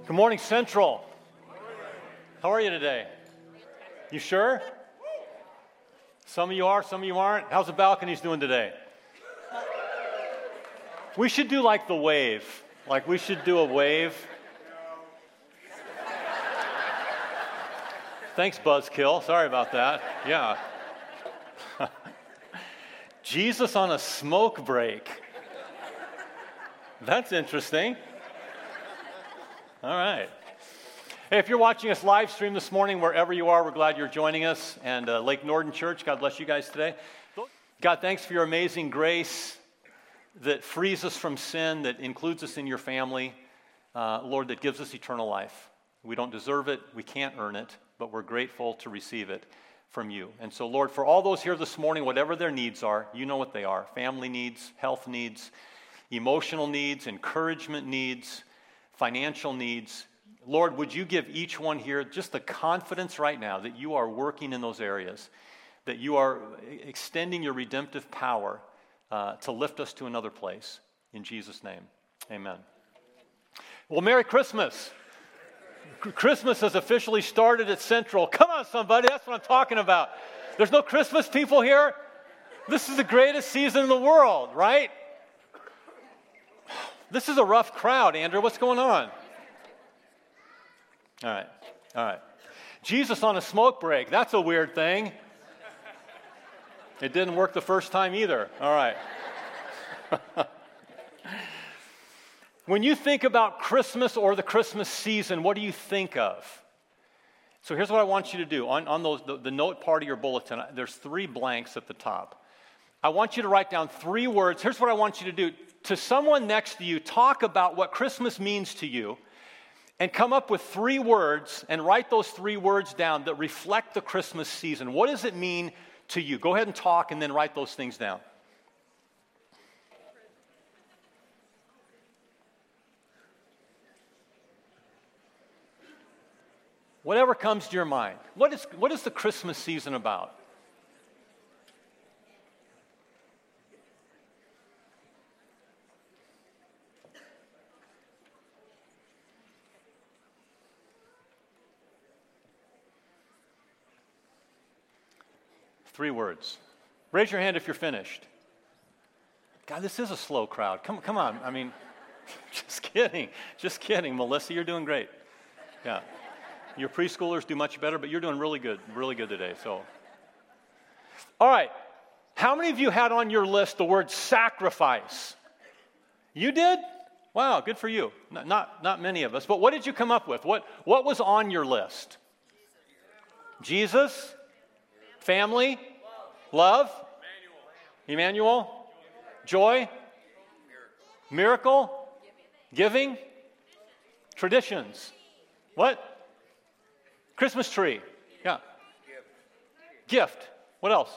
Good morning, Central. How are you today? You sure? Some of you are, some of you aren't. How's the balconies doing today? We should do like the wave. Like we should do a wave. Thanks, Buzzkill. Sorry about that. Yeah. Jesus on a smoke break. That's interesting. All right. Hey, if you're watching us live stream this morning, wherever you are, we're glad you're joining us. And Lake Norden Church, God bless you guys today. God, thanks for your amazing grace that frees us from sin, that includes us in your family. Lord, that gives us eternal life. We don't deserve it. We can't earn it, but we're grateful to receive it from you. And so, Lord, for all those here this morning, whatever their needs are, you know what they are. Family needs, health needs, emotional needs, encouragement needs, financial needs. Lord, would you give each one here just the confidence right now that you are working in those areas, that you are extending your redemptive power to lift us to another place. In Jesus' name, amen. Well, Merry Christmas. Christmas has officially started at Central. Come on, somebody, that's what I'm talking about. There's no Christmas people here? This is the greatest season in the world, right? This is a rough crowd, Andrew. What's going on? All right. Jesus on a smoke break. That's a weird thing. It didn't work the first time either. All right. When you think about Christmas or the Christmas season, what do you think of? So here's what I want you to do. On the note part of your bulletin, there's 3 blanks at the top. I want you to write down 3 words. Here's what I want you to do. To someone next to you, talk about what Christmas means to you and come up with 3 words and write those 3 words down that reflect the Christmas season. What does it mean to you? Go ahead and talk and then write those things down. Whatever comes to your mind. What is the Christmas season about? Three words. Raise your hand if you're finished. God, this is a slow crowd. Come on. I mean, just kidding. Melissa, you're doing great. Yeah. Your preschoolers do much better, but you're doing really good today. So, all right. How many of you had on your list the word sacrifice? You did? Wow, good for you. Not many of us. But what did you come up with? What was on your list? Jesus? Family? Love? Emmanuel? Joy? Miracle? Giving? Traditions? What? Christmas tree. Yeah. Gift. What else?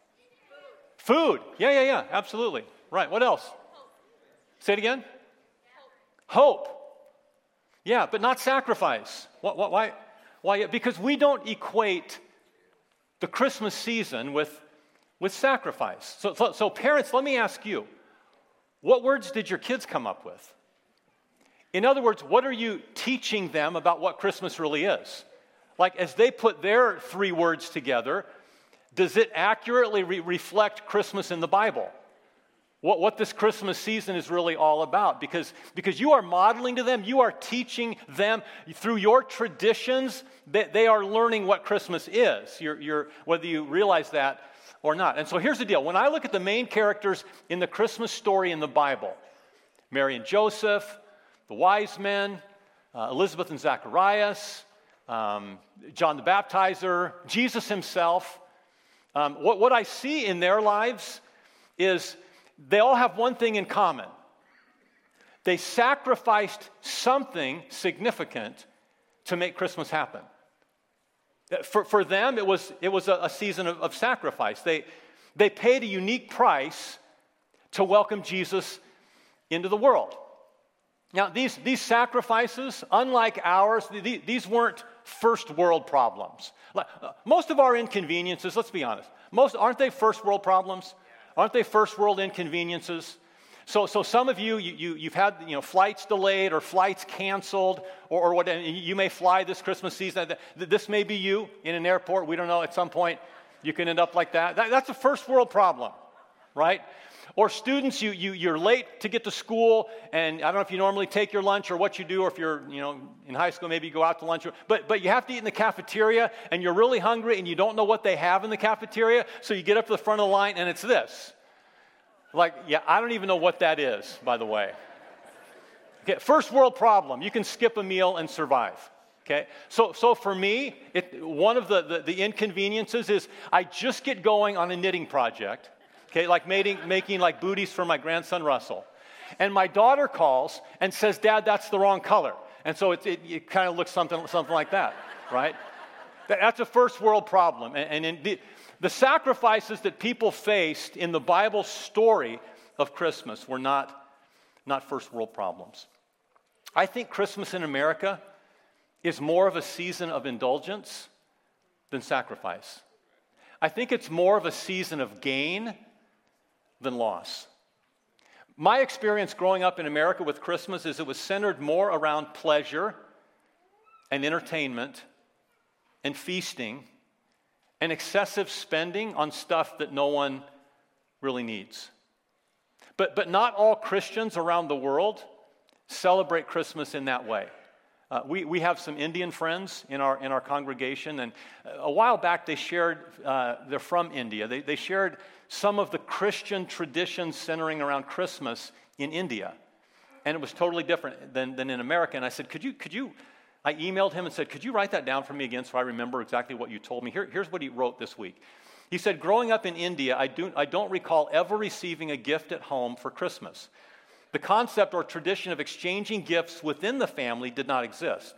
Food. Yeah. Absolutely. Right. What else? Say it again. Hope. Yeah, but not sacrifice. Why? Because we don't equate the Christmas season with sacrifice. So parents, let me ask you, what words did your kids come up with? In other words, what are you teaching them about what Christmas really is? Like, as they put their 3 words together, does it accurately reflect Christmas in the Bible? What this Christmas season is really all about? Because you are modeling to them, you are teaching them through your traditions, that they are learning what Christmas is. You're whether you realize that or not. And so here's the deal. When I look at the main characters in the Christmas story in the Bible, Mary and Joseph, the wise men, Elizabeth and Zacharias, John the Baptizer, Jesus himself, what I see in their lives is they all have one thing in common. They sacrificed something significant to make Christmas happen. For them, it was a season of sacrifice. They paid a unique price to welcome Jesus into the world. Now, these sacrifices, unlike ours, these weren't first world problems. Most of our inconveniences, let's be honest, aren't they first world problems? Aren't they first world inconveniences? So some of you've had flights delayed or flights canceled or what. You may fly this Christmas season. This may be you in an airport. We don't know. At some point, you can end up like that. That's a first world problem, right? Or students, you're late to get to school, and I don't know if you normally take your lunch or what you do, or if you're in high school, maybe you go out to lunch. But you have to eat in the cafeteria, and you're really hungry, and you don't know what they have in the cafeteria, so you get up to the front of the line, and it's this. Like, yeah, I don't even know what that is, by the way. Okay, first world problem. You can skip a meal and survive. Okay, so for me, one of the inconveniences is I just get going on a knitting project. Okay, like making like booties for my grandson Russell, and my daughter calls and says, "Dad, that's the wrong color," and so it kind of looks something like that, right? That's a first world problem, and in the sacrifices that people faced in the Bible story of Christmas were not first world problems. I think Christmas in America is more of a season of indulgence than sacrifice. I think it's more of a season of gain than loss. My experience growing up in America with Christmas is it was centered more around pleasure and entertainment and feasting and excessive spending on stuff that no one really needs. But not all Christians around the world celebrate Christmas in that way. We have some Indian friends in our congregation, and a while back they shared, they're from India, they shared some of the Christian traditions centering around Christmas in India. And it was totally different than in America. And I said, could you I emailed him and said, could you write that down for me again so I remember exactly what you told me? Here's what he wrote this week. He said, growing up in India, I don't recall ever receiving a gift at home for Christmas. The concept or tradition of exchanging gifts within the family did not exist.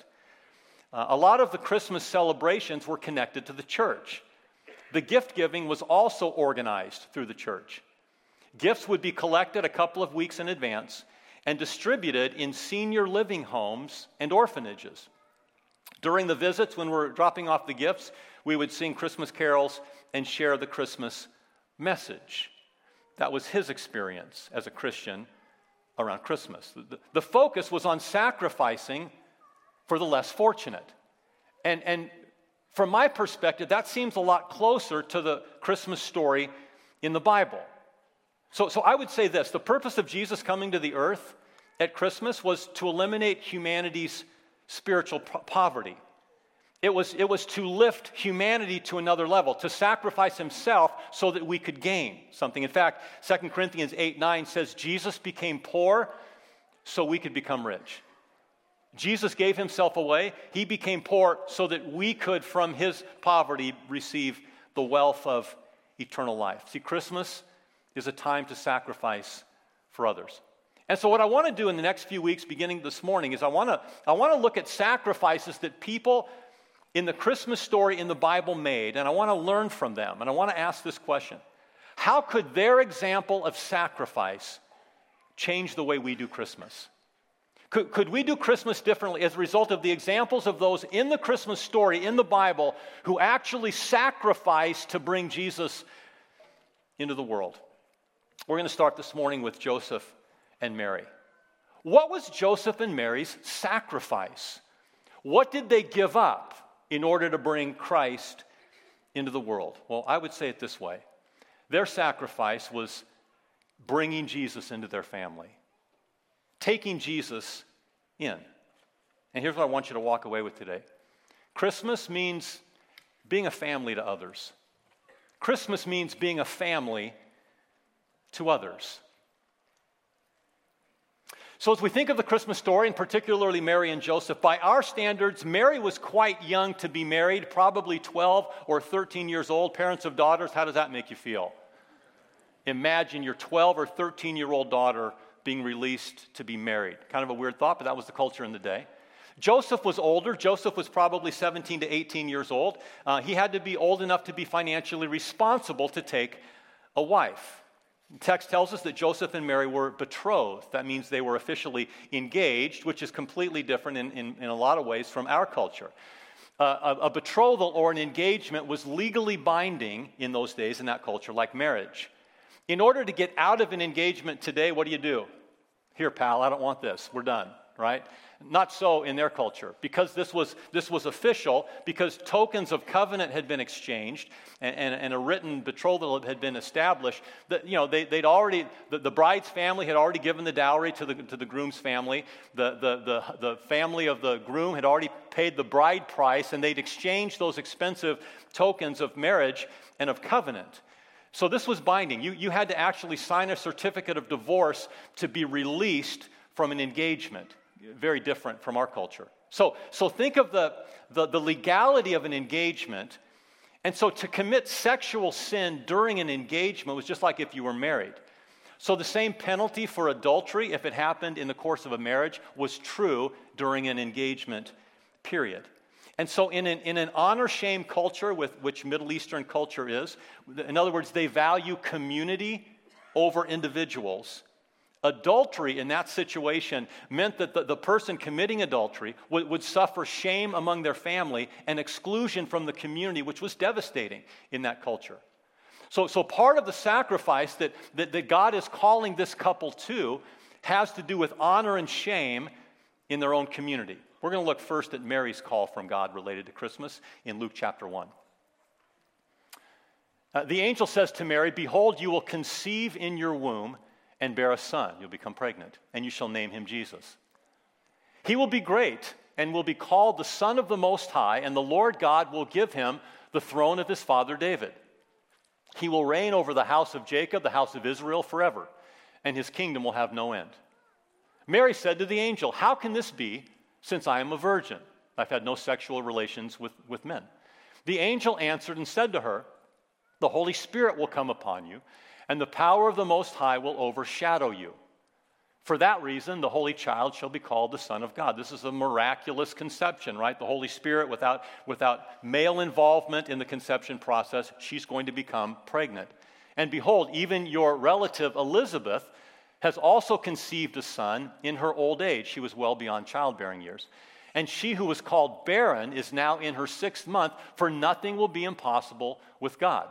A lot of the Christmas celebrations were connected to the church. The gift giving was also organized through the church. Gifts would be collected a couple of weeks in advance and distributed in senior living homes and orphanages. During the visits, when we're dropping off the gifts, we would sing Christmas carols and share the Christmas message. That was his experience as a Christian around Christmas. The focus was on sacrificing for the less fortunate. And from my perspective, that seems a lot closer to the Christmas story in the Bible. So I would say this: the purpose of Jesus coming to the earth at Christmas was to eliminate humanity's spiritual poverty. It was to lift humanity to another level, to sacrifice himself so that we could gain something. In fact, 2 Corinthians 8:9 says Jesus became poor so we could become rich. Jesus gave himself away. He became poor so that we could, from his poverty, receive the wealth of eternal life. See, Christmas is a time to sacrifice for others. And so what I want to do in the next few weeks, beginning this morning, is I want to look at sacrifices that people in the Christmas story in the Bible made, and I want to learn from them. And I want to ask this question: how could their example of sacrifice change the way we do Christmas? Could we do Christmas differently as a result of the examples of those in the Christmas story in the Bible who actually sacrificed to bring Jesus into the world? We're going to start this morning with Joseph and Mary. What was Joseph and Mary's sacrifice? What did they give up in order to bring Christ into the world? Well, I would say it this way: their sacrifice was bringing Jesus into their family, taking Jesus in. And here's what I want you to walk away with today. Christmas means being a family to others. Christmas means being a family to others. So as we think of the Christmas story, and particularly Mary and Joseph, by our standards, Mary was quite young to be married, probably 12 or 13 years old. Parents of daughters, how does that make you feel? Imagine your 12 or 13-year-old daughter being released to be married. Kind of a weird thought, but that was the culture in the day. Joseph was older. Joseph was probably 17 to 18 years old. He had to be old enough to be financially responsible to take a wife. The text tells us that Joseph and Mary were betrothed. That means they were officially engaged, which is completely different in a lot of ways from our culture. A betrothal or an engagement was legally binding in those days in that culture, like marriage. In order to get out of an engagement today, what do? Here, pal, I don't want this. We're done, right? Not so in their culture. Because this was official, because tokens of covenant had been exchanged and a written betrothal had been established, that, they'd already, the bride's family had already given the dowry to the groom's family. The family of the groom had already paid the bride price, and they'd exchanged those expensive tokens of marriage and of covenant. So this was binding. You had to actually sign a certificate of divorce to be released from an engagement. Very different from our culture. So think of the legality of an engagement. And so to commit sexual sin during an engagement was just like if you were married. So the same penalty for adultery, if it happened in the course of a marriage, was true during an engagement period. And so in an honor-shame culture, which Middle Eastern culture is, in other words, they value community over individuals. Adultery in that situation meant that the person committing adultery would suffer shame among their family and exclusion from the community, which was devastating in that culture. So part of the sacrifice that God is calling this couple to has to do with honor and shame in their own community. We're going to look first at Mary's call from God related to Christmas in Luke chapter 1. The angel says to Mary, "Behold, you will conceive in your womb and bear a son." You'll become pregnant, and you shall name him Jesus. "He will be great and will be called the Son of the Most High, and the Lord God will give him the throne of his father David. He will reign over the house of Jacob, the house of Israel forever, and his kingdom will have no end." Mary said to the angel, "How can this be, since I am a virgin? I've had no sexual relations with men." The angel answered and said to her, "The Holy Spirit will come upon you, and the power of the Most High will overshadow you. For that reason, the Holy Child shall be called the Son of God." This is a miraculous conception, right? The Holy Spirit, without male involvement in the conception process, she's going to become pregnant. "And behold, even your relative Elizabeth has also conceived a son in her old age." She was well beyond childbearing years. "And she who was called barren is now in her 6th month, for nothing will be impossible with God."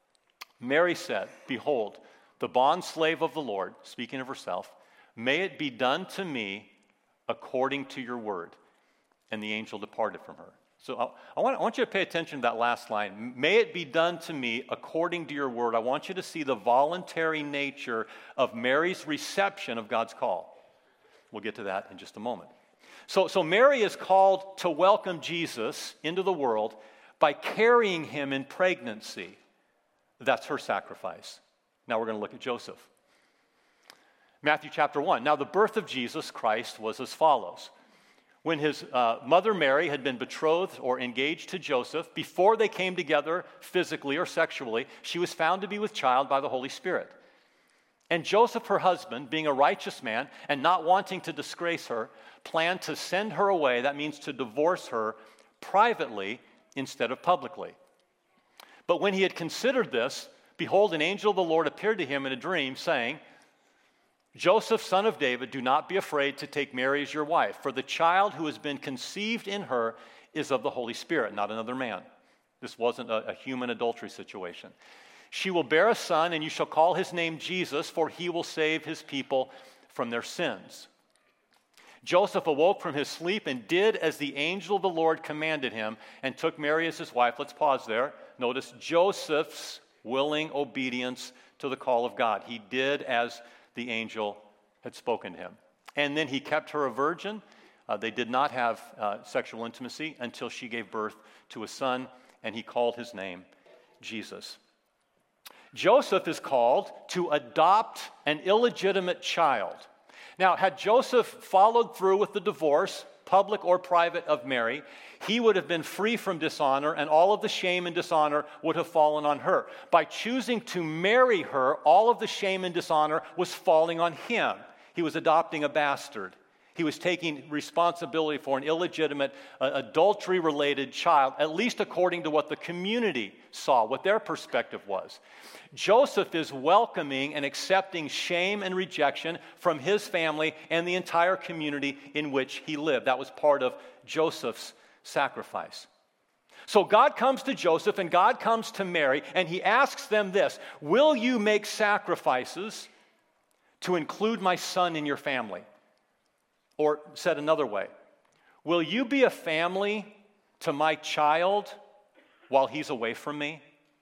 Mary said, "Behold, the bondslave of the Lord," speaking of herself, "may it be done to me according to your word." And the angel departed from her. So I want you to pay attention to that last line. "May it be done to me according to your word." I want you to see the voluntary nature of Mary's reception of God's call. We'll get to that in just a moment. So Mary is called to welcome Jesus into the world by carrying him in pregnancy. That's her sacrifice. Now we're going to look at Joseph. Matthew chapter 1. Now the birth of Jesus Christ was as follows. When his mother Mary had been betrothed or engaged to Joseph, before they came together physically or sexually, she was found to be with child by the Holy Spirit. And Joseph, her husband, being a righteous man and not wanting to disgrace her, planned to send her away. That means to divorce her privately instead of publicly. But when he had considered this, behold, an angel of the Lord appeared to him in a dream, saying, "Joseph, son of David, do not be afraid to take Mary as your wife, for the child who has been conceived in her is of the Holy Spirit," not another man. This wasn't a human adultery situation. "She will bear a son, and you shall call his name Jesus, for he will save his people from their sins." Joseph awoke from his sleep and did as the angel of the Lord commanded him, and took Mary as his wife. Let's pause there. Notice Joseph's willing obedience to the call of God. He did as the angel had spoken to him. And then he kept her a virgin. They did not have sexual intimacy until she gave birth to a son, and he called his name Jesus. Joseph is called to adopt an illegitimate child. Now, had Joseph followed through with the divorce, public or private, of Mary, he would have been free from dishonor, and all of the shame and dishonor would have fallen on her. By choosing to marry her, all of the shame and dishonor was falling on him. He was adopting a bastard. He was taking responsibility for an illegitimate, adultery-related child, at least according to what the community saw, what their perspective was. Joseph is welcoming and accepting shame and rejection from his family and the entire community in which he lived. That was part of Joseph's sacrifice. So God comes to Joseph and God comes to Mary, and he asks them this: will you make sacrifices to include my son in your family? Or said another way, will you be a family to my child while he's away from me?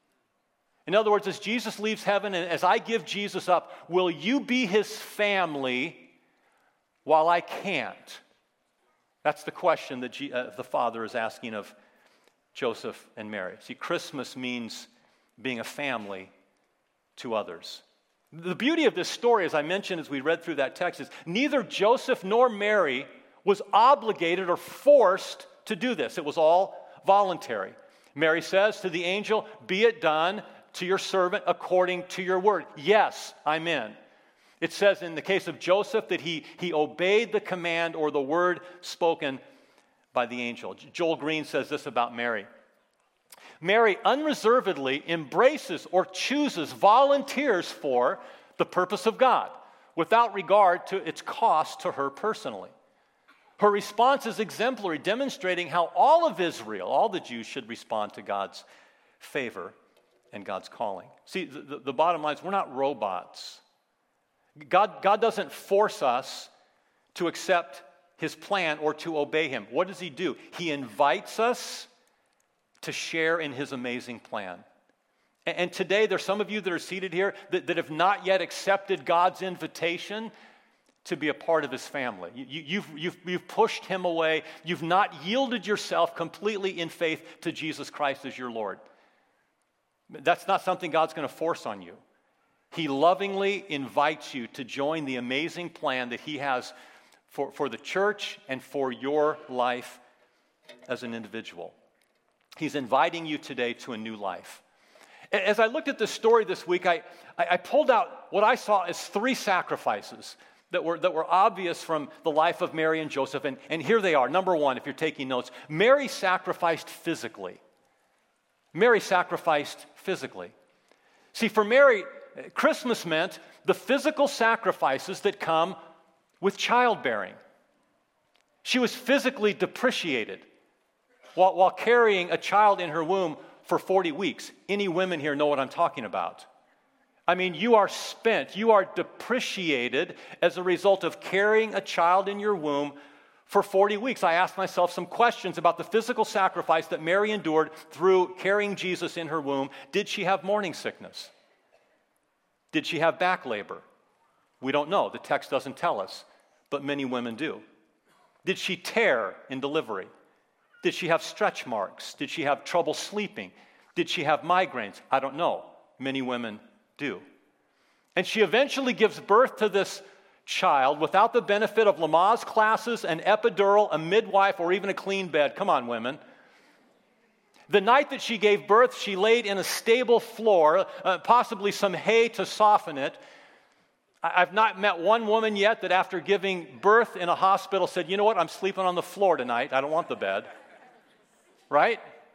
In other words, as Jesus leaves heaven and as I give Jesus up, will you be his family while I can't? That's the question that the Father is asking of Joseph and Mary. See, Christmas means being a family to others. The beauty of this story, as I mentioned as we read through that text, is neither Joseph nor Mary was obligated or forced to do this. It was all voluntary. Mary says to the angel, "Be it done to your servant according to your word." Yes, I'm in. It says in the case of Joseph that he obeyed the command or the word spoken by the angel. Joel Green says this about Mary. Mary unreservedly embraces or chooses, volunteers for the purpose of God without regard to its cost to her personally. Her response is exemplary, demonstrating how all of Israel, all the Jews, should respond to God's favor and God's calling. See, the bottom line is we're not robots. God doesn't force us to accept his plan or to obey him. What does he do? He invites us to share in his amazing plan. And today there's some of you that are seated here that have not yet accepted God's invitation to be a part of his family. You've pushed him away. You've not yielded yourself completely in faith to Jesus Christ as your Lord. That's not something God's going to force on you. He lovingly invites you to join the amazing plan that he has for the church and for your life as an individual. He's inviting you today to a new life. As I looked at this story this week, I pulled out what I saw as 3 sacrifices that were obvious from the life of Mary and Joseph, and here they are. Number 1, if you're taking notes, Mary sacrificed physically. Mary sacrificed physically. See, for Mary, Christmas meant the physical sacrifices that come with childbearing. She was physically depreciated while carrying a child in her womb for 40 weeks. Any women here know what I'm talking about. I mean, you are spent, you are depreciated as a result of carrying a child in your womb for 40 weeks. I asked myself some questions about the physical sacrifice that Mary endured through carrying Jesus in her womb. Did she have morning sickness? Did she have back labor? We don't know. The text doesn't tell us, but many women do. Did she tear in delivery? Did she have stretch marks? Did she have trouble sleeping? Did she have migraines? I don't know. Many women do. And she eventually gives birth to this child without the benefit of Lamaze classes, an epidural, a midwife, or even a clean bed. Come on, women. The night that she gave birth, she laid in a stable floor, possibly some hay to soften it. I've not met one woman yet that after giving birth in a hospital said, "You know what, I'm sleeping on the floor tonight. I don't want the bed." Right?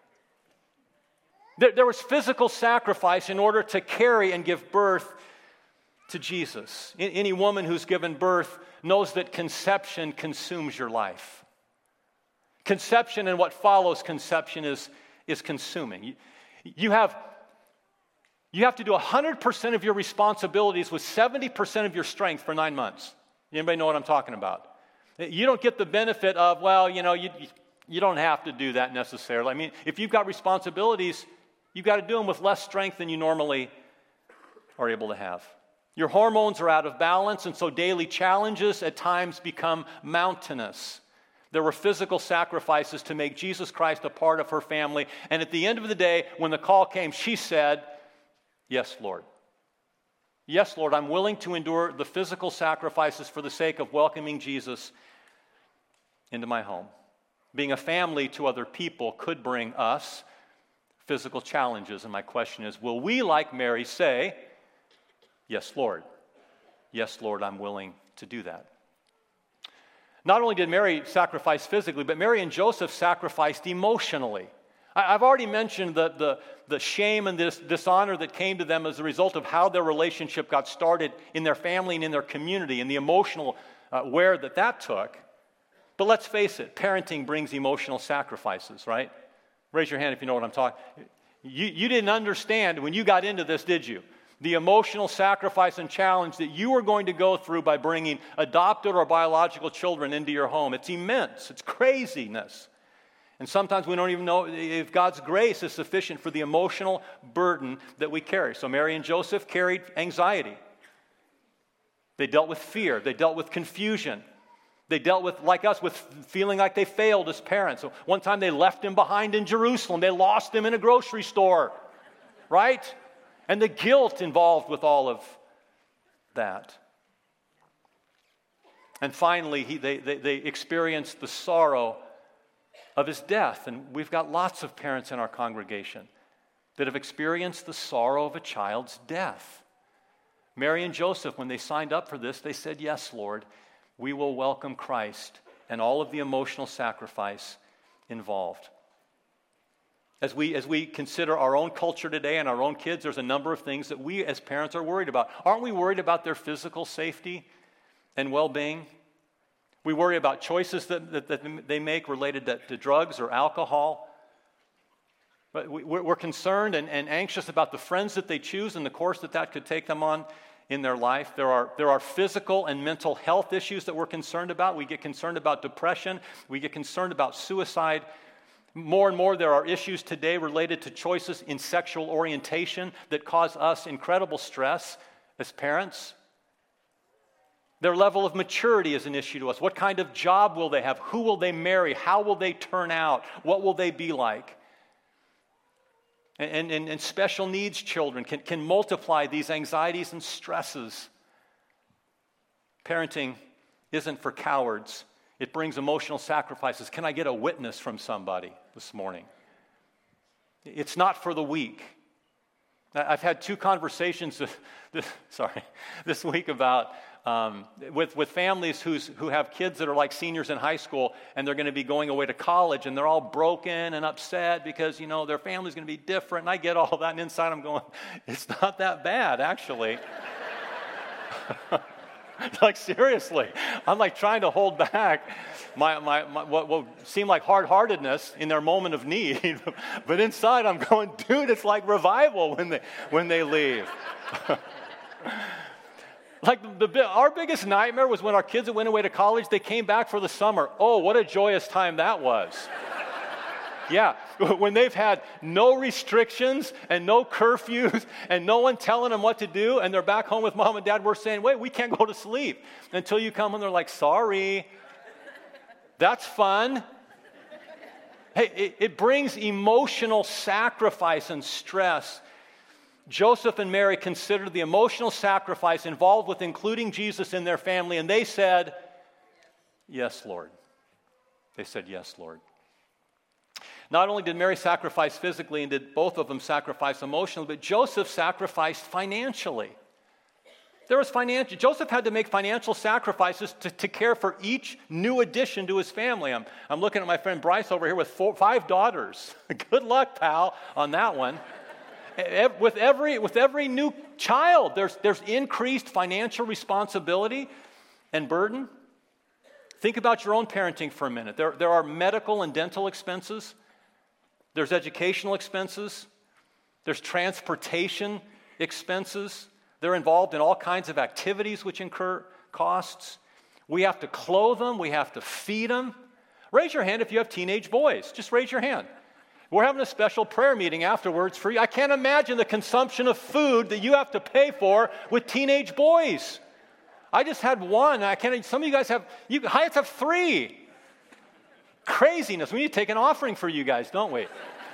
There was physical sacrifice in order to carry and give birth to Jesus. Any woman who's given birth knows that conception consumes your life. Conception and what follows conception is consuming. You have to do 100% of your responsibilities with 70% of your strength for 9 months. Anybody know what I'm talking about? You don't get the benefit of, well, you don't have to do that necessarily. I mean, if you've got responsibilities, you've got to do them with less strength than you normally are able to have. Your hormones are out of balance, and so daily challenges at times become mountainous. There were physical sacrifices to make Jesus Christ a part of her family, and at the end of the day, when the call came, she said, "Yes, Lord. Yes, Lord, I'm willing to endure the physical sacrifices for the sake of welcoming Jesus into my home." Being a family to other people could bring us physical challenges, and my question is, will we, like Mary, say, "Yes, Lord. Yes, Lord, I'm willing to do that"? Not only did Mary sacrifice physically, but Mary and Joseph sacrificed emotionally. I've already mentioned the shame and this dishonor that came to them as a result of how their relationship got started in their family and in their community, and the emotional wear that took. But let's face it, parenting brings emotional sacrifices, right? Raise your hand if you know what I'm talking. You didn't understand when you got into this, did you? The emotional sacrifice and challenge that you are going to go through by bringing adopted or biological children into your home. It's immense. It's craziness. And sometimes we don't even know if God's grace is sufficient for the emotional burden that we carry. So Mary and Joseph carried anxiety. They dealt with fear. They dealt with confusion. They dealt with, like us, with feeling like they failed as parents. So one time they left him behind in Jerusalem. They lost him in a grocery store, right? And the guilt involved with all of that. And finally, they experienced the sorrow of his death. And we've got lots of parents in our congregation that have experienced the sorrow of a child's death. Mary and Joseph, when they signed up for this, they said, "Yes, Lord, we will welcome Christ," and all of the emotional sacrifice involved. As we consider our own culture today and our own kids, there's a number of things that we as parents are worried about. Aren't we worried about their physical safety and well-being? We worry about choices that they make related to drugs or alcohol. But we're concerned and anxious about the friends that they choose and the course that could take them on in their life. There are physical and mental health issues that we're concerned about. We get concerned about depression. We get concerned about suicide. More and more, there are issues today related to choices in sexual orientation that cause us incredible stress as parents. Their level of maturity is an issue to us. What kind of job will they have? Who will they marry? How will they turn out? What will they be like? And special needs children can multiply these anxieties and stresses. Parenting isn't for cowards. It brings emotional sacrifices. Can I get a witness from somebody this morning? It's not for the weak. I've had 2 conversations this week about with families who have kids that are like seniors in high school, and they're going to be going away to college, and they're all broken and upset because, their family's going to be different. And I get all that, and inside I'm going, it's not that bad, actually. Like, seriously. I'm like trying to hold back my what will seem like hard-heartedness in their moment of need. But inside I'm going, dude, it's like revival when they leave. Like our biggest nightmare was when our kids that went away to college, they came back for the summer. Oh, what a joyous time that was. Yeah, when they've had no restrictions and no curfews and no one telling them what to do, and they're back home with mom and dad, we're saying, wait, we can't go to sleep until you come, and they're like, sorry. That's fun. Hey, it brings emotional sacrifice and stress. Joseph and Mary considered the emotional sacrifice involved with including Jesus in their family, and they said, yes, Lord. They said, yes, Lord. Not only did Mary sacrifice physically and did both of them sacrifice emotionally, but Joseph sacrificed financially. Joseph had to make financial sacrifices to care for each new addition to his family. I'm looking at my friend Bryce over here with 5 daughters. Good luck, pal, on that one. With every new child, there's increased financial responsibility and burden. Think about your own parenting for a minute. There are medical and dental expenses. There's educational expenses. There's transportation expenses. They're involved in all kinds of activities which incur costs. We have to clothe them. We have to feed them. Raise your hand if you have teenage boys. Just raise your hand. We're having a special prayer meeting afterwards for you. I can't imagine the consumption of food that you have to pay for with teenage boys. I just had one. Some of you guys Hyatts have 3. Craziness. We need to take an offering for you guys, don't we?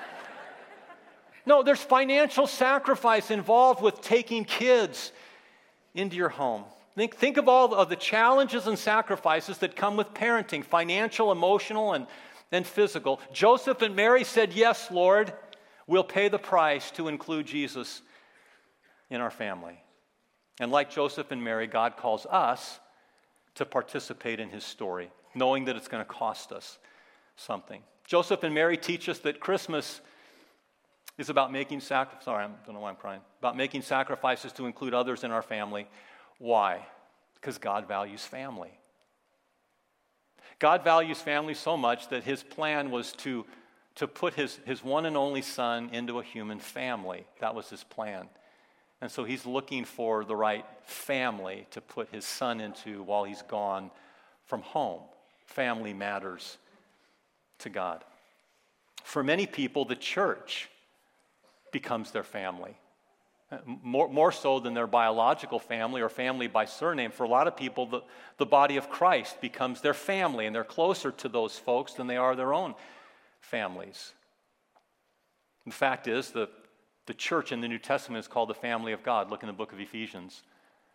No, there's financial sacrifice involved with taking kids into your home. Think of all of the challenges and sacrifices that come with parenting, financial, emotional, and physical. Joseph and Mary said, yes, Lord, we'll pay the price to include Jesus in our family. And like Joseph and Mary, God calls us to participate in his story, knowing that it's going to cost us something. Joseph and Mary teach us that Christmas is about making sacrifices. Sorry, I don't know why I'm crying. About making sacrifices to include others in our family. Why? Because God values family. God values family so much that his plan was to to put his one and only son into a human family. That was his plan. And so he's looking for the right family to put his son into while he's gone from home. Family matters to God. For many people, the church becomes their family. More so than their biological family or family by surname. For a lot of people, the body of Christ becomes their family, and they're closer to those folks than they are their own families. The fact is, the church in the New Testament is called the family of God. Look in the book of Ephesians.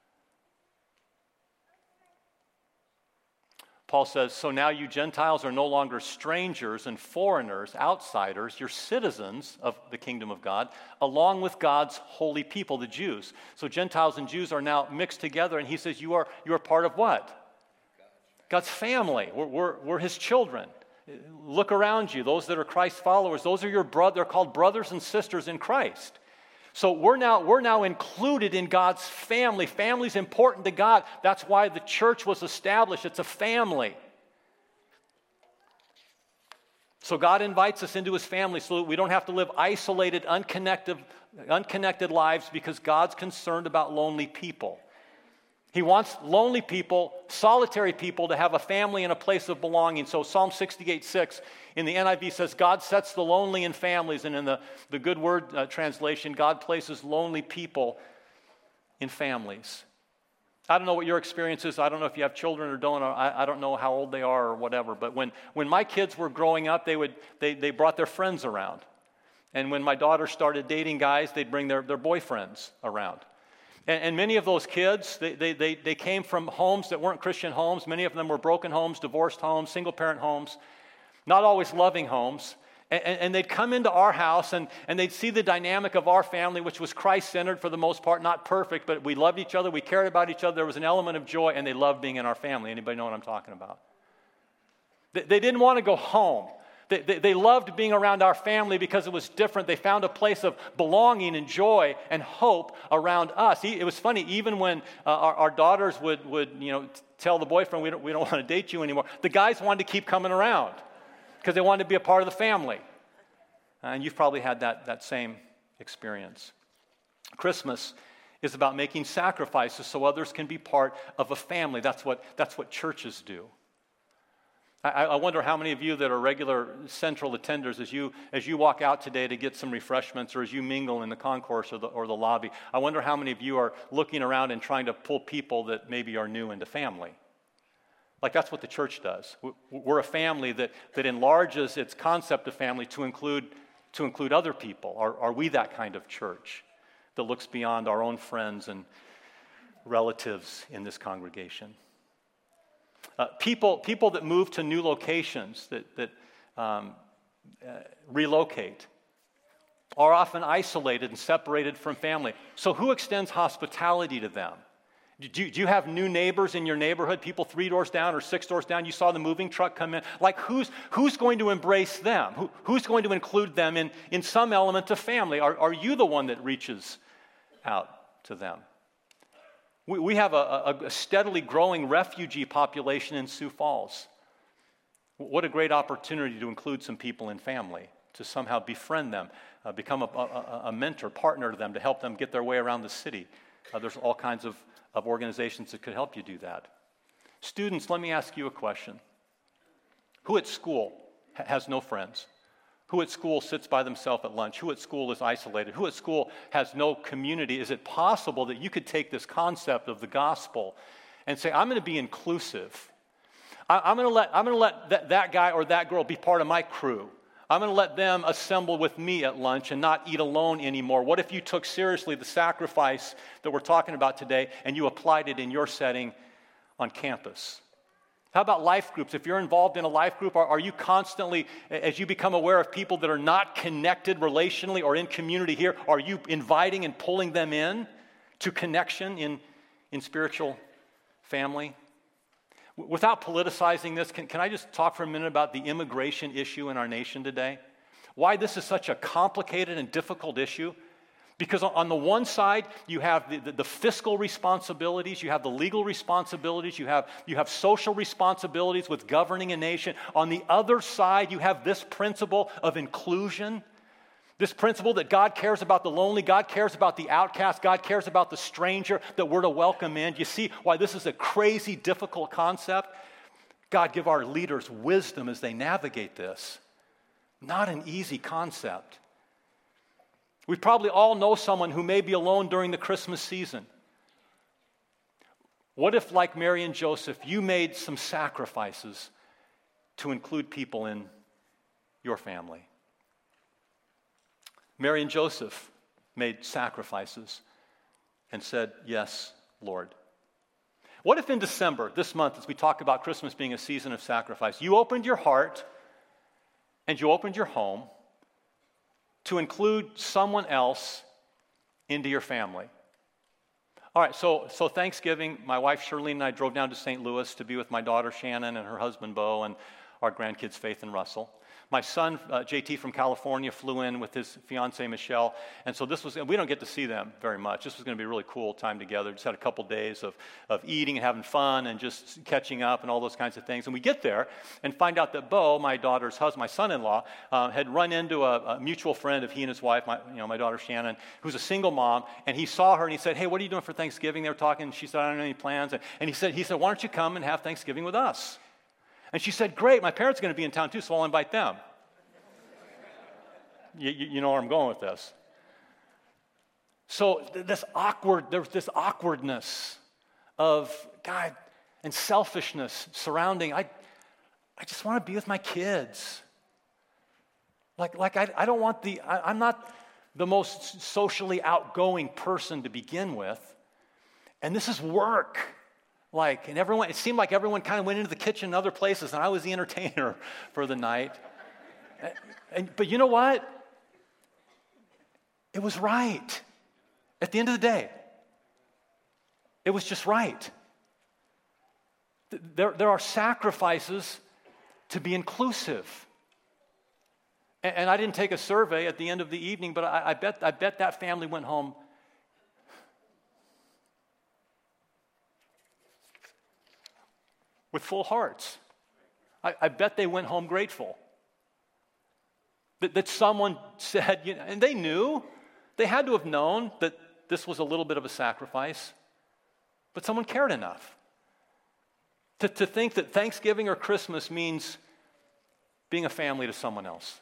Paul says, so now you Gentiles are no longer strangers and foreigners, outsiders. You're citizens of the kingdom of God, along with God's holy people, the Jews. So Gentiles and Jews are now mixed together, and he says you are part of what? God's family. We're his children. Look around you. Those that are Christ followers, those are your brothers. They're called brothers and sisters in Christ. So we're now included in God's family. Family's important to God. That's why the church was established. It's a family. So God invites us into his family so that we don't have to live isolated, unconnected lives because God's concerned about lonely people. He wants lonely people, solitary people, to have a family and a place of belonging. So Psalm 68:6 in the NIV says, God sets the lonely in families. And in the Good Word translation, God places lonely people in families. I don't know what your experience is. I don't know if you have children or don't. I don't know how old they are or whatever. But when my kids were growing up, they brought their friends around. And when my daughter started dating guys, they'd bring their boyfriends around. And many of those kids, they came from homes that weren't Christian homes. Many of them were broken homes, divorced homes, single-parent homes, not always loving homes. And they'd come into our house, and they'd see the dynamic of our family, which was Christ-centered for the most part, not perfect, but we loved each other, we cared about each other, there was an element of joy, and they loved being in our family. Anybody know what I'm talking about? They didn't want to go home. They loved being around our family because it was different. They found a place of belonging and joy and hope around us. It was funny, even when our daughters would tell the boyfriend, we don't want to date you anymore, the guys wanted to keep coming around because they wanted to be a part of the family. And you've probably had that same experience. Christmas is about making sacrifices so others can be part of a family. That's what churches do. I wonder how many of you that are regular central attenders, as you walk out today to get some refreshments or as you mingle in the concourse or the lobby, I wonder how many of you are looking around and trying to pull people that maybe are new into family. Like that's what the church does. We're a family that enlarges its concept of family to include other people. Are we that kind of church that looks beyond our own friends and relatives in this congregation? People that move to new locations, that relocate, are often isolated and separated from family. So who extends hospitality to them? Do you have new neighbors in your neighborhood, people 3 doors down or 6 doors down? You saw the moving truck come in. Like who's going to embrace them? Who's going to include them in some element of family? Are you the one that reaches out to them? We have a steadily growing refugee population in Sioux Falls. What a great opportunity to include some people in family, to somehow befriend them, become a mentor, partner to them, to help them get their way around the city. There's all kinds of organizations that could help you do that. Students, let me ask you a question. Who at school has no friends? Who at school sits by themselves at lunch? Who at school is isolated? Who at school has no community? Is it possible that you could take this concept of the gospel and say, I'm going to be inclusive. I'm going to let that guy or that girl be part of my crew. I'm going to let them assemble with me at lunch and not eat alone anymore. What if you took seriously the sacrifice that we're talking about today and you applied it in your setting on campus? How about life groups? If you're involved in a life group, are you constantly, as you become aware of people that are not connected relationally or in community here, are you inviting and pulling them in to connection in spiritual family? Without politicizing this, can I just talk for a minute about the immigration issue in our nation today? Why this is such a complicated and difficult issue? Because on the one side, you have the fiscal responsibilities, you have the legal responsibilities, you have social responsibilities with governing a nation. On the other side, you have this principle of inclusion, this principle that God cares about the lonely, God cares about the outcast, God cares about the stranger that we're to welcome in. You see why this is a crazy, difficult concept? God, give our leaders wisdom as they navigate this. Not an easy concept. We probably all know someone who may be alone during the Christmas season. What if, like Mary and Joseph, you made some sacrifices to include people in your family? Mary and Joseph made sacrifices and said, "Yes, Lord." What if in December, this month, as we talk about Christmas being a season of sacrifice, you opened your heart and you opened your home to include someone else into your family? All right, so Thanksgiving, my wife Shirlene and I drove down to St. Louis to be with my daughter Shannon and her husband Bo and our grandkids Faith and Russell. My son, JT from California, flew in with his fiancée, Michelle. And so we don't get to see them very much. This was going to be a really cool time together. Just had a couple days of eating and having fun and just catching up and all those kinds of things. And we get there and find out that Bo, my daughter's husband, my son-in-law, had run into a mutual friend of he and his wife, my daughter Shannon, who's a single mom. And he saw her and he said, "Hey, what are you doing for Thanksgiving?" They were talking. And she said, "I don't have any plans." And he said, "Why don't you come and have Thanksgiving with us?" And she said, "Great, my parents are going to be in town too, so I'll invite them." You know where I'm going with this. So there's this awkwardness of God and selfishness surrounding, I just want to be with my kids. I don't want I'm not the most socially outgoing person to begin with. And this is work. And it seemed like everyone kind of went into the kitchen and other places, and I was the entertainer for the night. But you know what? It was right. At the end of the day, it was just right. There are sacrifices to be inclusive. And I didn't take a survey at the end of the evening, but I bet that family went home with full hearts. I bet they went home grateful. That someone said, and they knew, they had to have known that this was a little bit of a sacrifice, but someone cared enough to think that Thanksgiving or Christmas means being a family to someone else.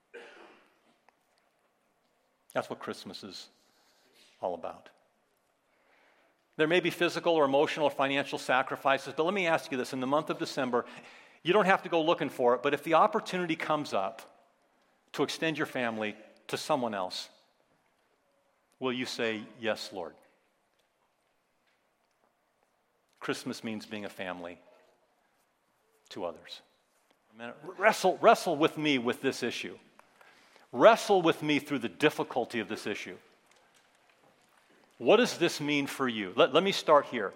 That's what Christmas is all about. There may be physical or emotional or financial sacrifices, but let me ask you this. In the month of December, you don't have to go looking for it, but if the opportunity comes up to extend your family to someone else, will you say, "Yes, Lord"? Christmas means being a family to others. Wrestle with me with this issue. Wrestle with me through the difficulty of this issue. What does this mean for you? Let me start here.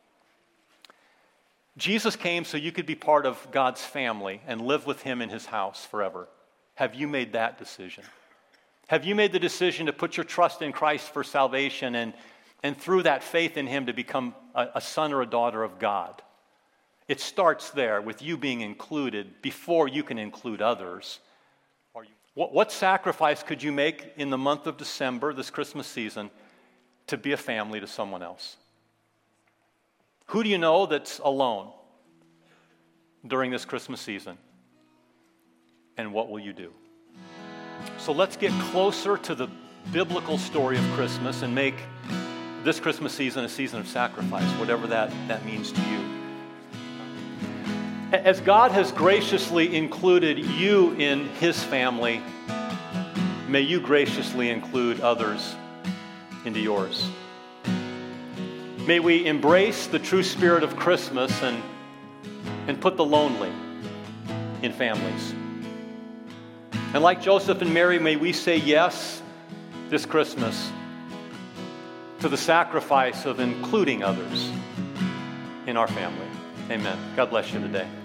Jesus came so you could be part of God's family and live with him in his house forever. Have you made that decision? Have you made the decision to put your trust in Christ for salvation and through that faith in him to become a son or a daughter of God? It starts there with you being included before you can include others. What sacrifice could you make in the month of December, this Christmas season, to be a family to someone else? Who do you know that's alone during this Christmas season? And what will you do? So let's get closer to the biblical story of Christmas and make this Christmas season a season of sacrifice, whatever that means to you. As God has graciously included you in his family, may you graciously include others into yours. May we embrace the true spirit of Christmas and put the lonely in families. And like Joseph and Mary, may we say yes this Christmas to the sacrifice of including others in our family. Amen. God bless you today.